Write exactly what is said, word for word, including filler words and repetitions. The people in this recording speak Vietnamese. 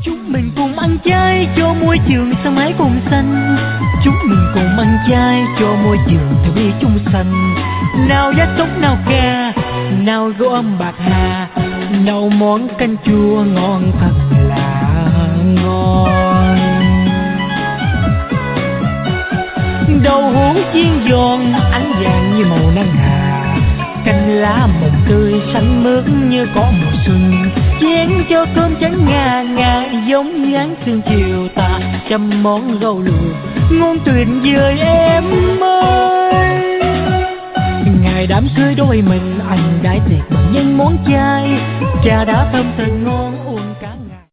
Chúng mình cùng ăn chay cho môi trường sáng mãi cùng xanh. Chúng mình cùng ăn chay cho môi trường theo bi chung xanh. Nào giá sống nào ca, nào gỗ âm bạc hà, nào món canh chua ngon thật là ngon. Đậu hũ chiên giòn ánh vàng như màu nắng hà, canh lá mồng tươi xanh mướt như có mùa xuân. Chén cho cơm trắng ngà ngà giống như ánh sương chiều tà, trăm món rau luộc ngon tuyệt vời em ơi. Ngày đám cưới đôi mình anh đãi tiệc bằng những món chay, trà đã thơm thật ngon.